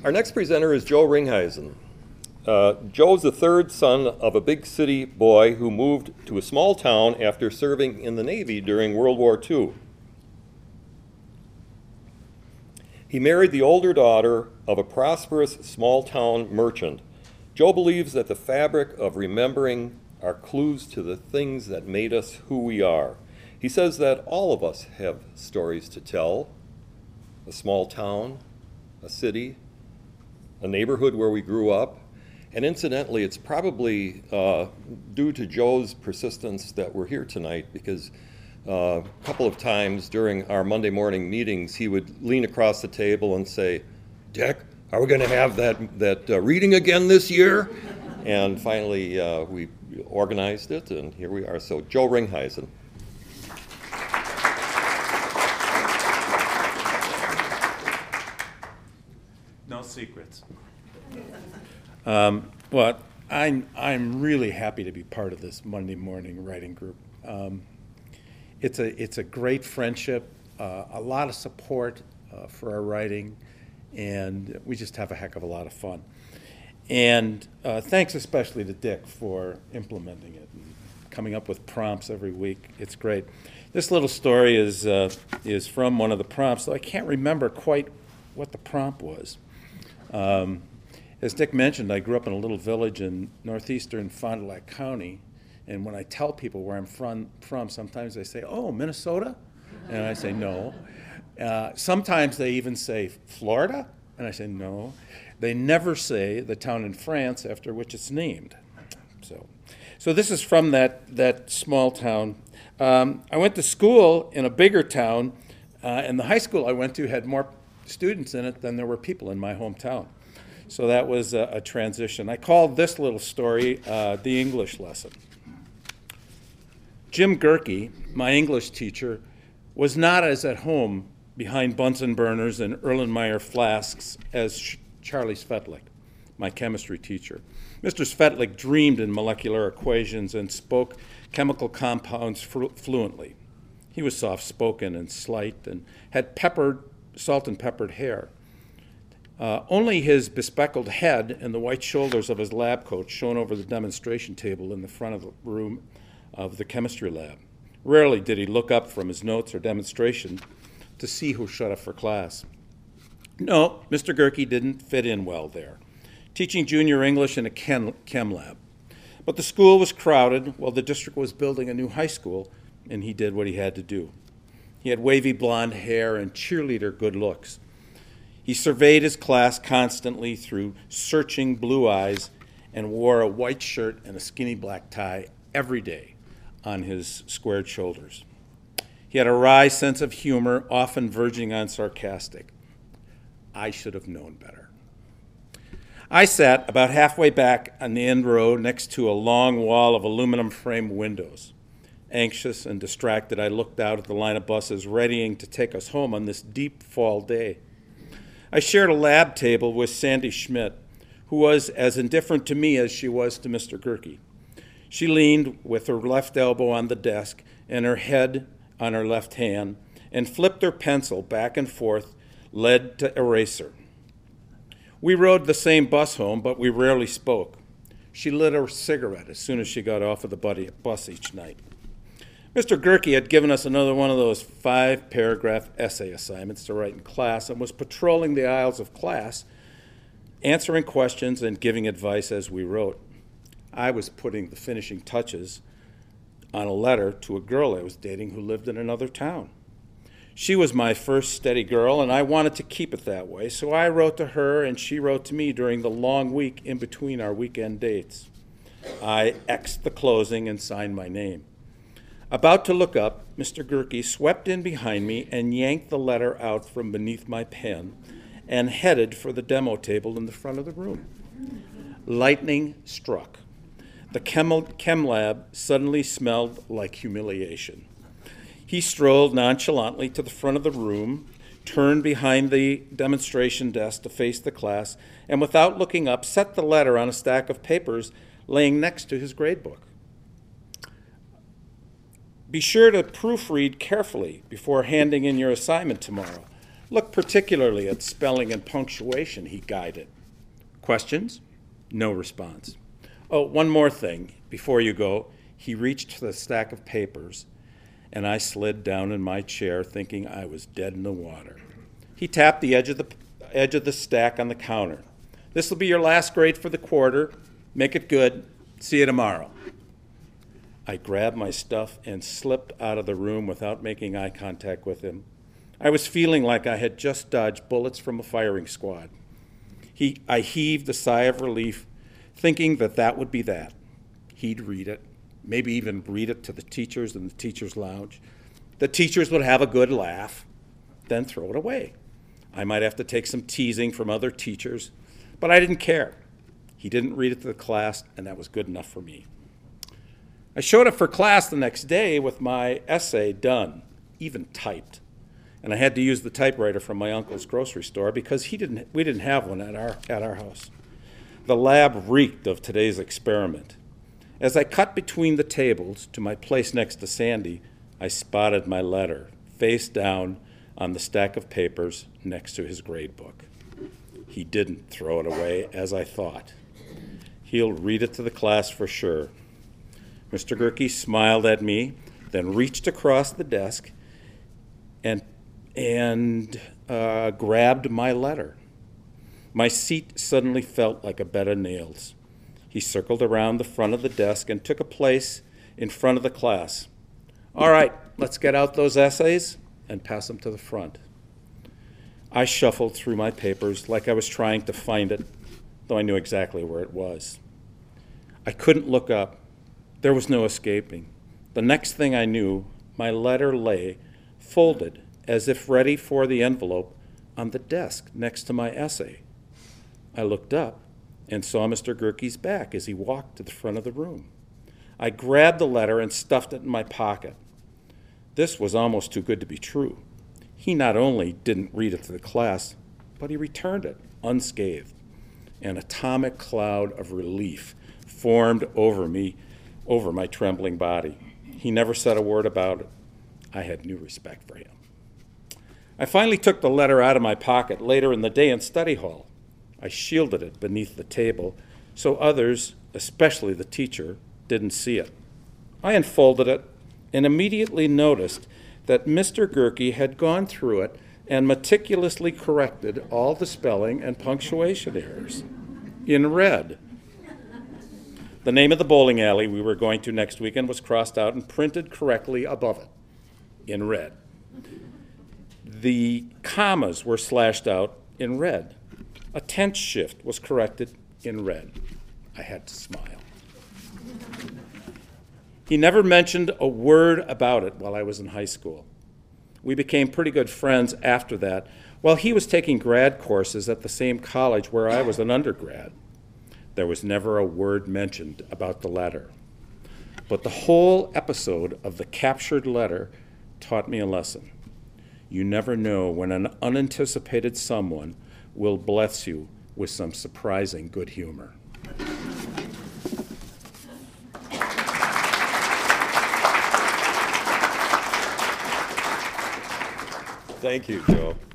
Our next presenter is Joe Ringheisen. Joe's the third son of a big city boy who moved to a small town after serving in the Navy during World War II. He married the older daughter of a prosperous small-town merchant. Joe believes that the fabric of remembering are clues to the things that made us who we are. He says that all of us have stories to tell. A small town, a city, a neighborhood where we grew up. And incidentally, it's probably due to Joe's persistence that we're here tonight, because a couple of times during our Monday morning meetings, he would lean across the table and say, "Dick, are we going to have that reading again this year?" And finally, we organized it, and here we are. So, Joe Ringheisen. No secrets. Well, I'm really happy to be part of this Monday morning writing group. It's a great friendship, a lot of support for our writing, and we just have a heck of a lot of fun. And thanks especially to Dick for implementing it and coming up with prompts every week. It's great. This little story is from one of the prompts, though I can't remember quite what the prompt was. As Dick mentioned, I grew up in a little village in northeastern Fond du Lac County, and when I tell people where I'm from, sometimes they say, "Oh, Minnesota?" And I say, "No." Sometimes they even say, "Florida?" And I say, "No." They never say the town in France after which it's named. So this is from that small town. I went to school in a bigger town, and the high school I went to had more students in it than there were people in my hometown. So that was a transition. I called this little story the English lesson. Jim Gerke, my English teacher, was not as at home behind Bunsen burners and Erlenmeyer flasks as Charlie Svetlik, my chemistry teacher. Mr. Svetlik dreamed in molecular equations and spoke chemical compounds fluently. He was soft-spoken and slight and had salt and peppered hair. Only his bespectacled head and the white shoulders of his lab coat shone over the demonstration table in the front of the room of the chemistry lab. Rarely did he look up from his notes or demonstration to see who showed up for class. No, Mr. Gerke didn't fit in well there, teaching junior English in a chem lab. But the school was crowded while the district was building a new high school, and he did what he had to do. He had wavy blonde hair and cheerleader good looks. He surveyed his class constantly through searching blue eyes and wore a white shirt and a skinny black tie every day on his squared shoulders. He had a wry sense of humor, often verging on sarcastic. I should have known better. I sat about halfway back on the end row next to a long wall of aluminum frame windows. Anxious and distracted, I looked out at the line of buses readying to take us home on this deep fall day. I shared a lab table with Sandy Schmidt, who was as indifferent to me as she was to Mr. Gerke. She leaned with her left elbow on the desk and her head on her left hand and flipped her pencil back and forth, lead to eraser. We rode the same bus home, but we rarely spoke. She lit a cigarette as soon as she got off of the bus each night. Mr. Gerke had given us another one of those 5-paragraph essay assignments to write in class and was patrolling the aisles of class, answering questions and giving advice as we wrote. I was putting the finishing touches on a letter to a girl I was dating who lived in another town. She was my first steady girl, and I wanted to keep it that way, so I wrote to her and she wrote to me during the long week in between our weekend dates. I X'd the closing and signed my name. About to look up, Mr. Gerke swept in behind me and yanked the letter out from beneath my pen and headed for the demo table in the front of the room. Lightning struck. The chem lab suddenly smelled like humiliation. He strolled nonchalantly to the front of the room, turned behind the demonstration desk to face the class, and without looking up, set the letter on a stack of papers laying next to his gradebook. Be sure to proofread carefully before handing in your assignment tomorrow. Look particularly at spelling and punctuation, he guided. Questions? No response. Oh, one more thing. Before you go, he reached for the stack of papers, and I slid down in my chair thinking I was dead in the water. He tapped the edge of the stack on the counter. This will be your last grade for the quarter. Make it good. See you tomorrow. I grabbed my stuff and slipped out of the room without making eye contact with him. I was feeling like I had just dodged bullets from a firing squad. I heaved a sigh of relief, thinking that that would be that. He'd read it, maybe even read it to the teachers in the teachers' lounge. The teachers would have a good laugh, then throw it away. I might have to take some teasing from other teachers, but I didn't care. He didn't read it to the class, and that was good enough for me. I showed up for class the next day with my essay done, even typed. And I had to use the typewriter from my uncle's grocery store because we didn't have one at our house. The lab reeked of today's experiment. As I cut between the tables to my place next to Sandy, I spotted my letter, face down on the stack of papers next to his grade book. He didn't throw it away, as I thought. He'll read it to the class for sure. Mr. Gerke smiled at me, then reached across the desk and grabbed my letter. My seat suddenly felt like a bed of nails. He circled around the front of the desk and took a place in front of the class. All right, let's get out those essays and pass them to the front. I shuffled through my papers like I was trying to find it, though I knew exactly where it was. I couldn't look up. There was no escaping. The next thing I knew, my letter lay, folded, as if ready for the envelope, on the desk next to my essay. I looked up and saw Mr. Gerke's back as he walked to the front of the room. I grabbed the letter and stuffed it in my pocket. This was almost too good to be true. He not only didn't read it to the class, but he returned it unscathed. An atomic cloud of relief formed over my trembling body. He never said a word about it. I had new respect for him. I finally took the letter out of my pocket later in the day in study hall. I shielded it beneath the table so others, especially the teacher, didn't see it. I unfolded it and immediately noticed that Mr. Gerke had gone through it and meticulously corrected all the spelling and punctuation errors in red. The name of the bowling alley we were going to next weekend was crossed out and printed correctly above it in red. The commas were slashed out in red. A tense shift was corrected in red. I had to smile. He never mentioned a word about it while I was in high school. We became pretty good friends after that, while he was taking grad courses at the same college where I was an undergrad. There was never a word mentioned about the letter. But the whole episode of the captured letter taught me a lesson. You never know when an unanticipated someone will bless you with some surprising good humor. Thank you, Joe.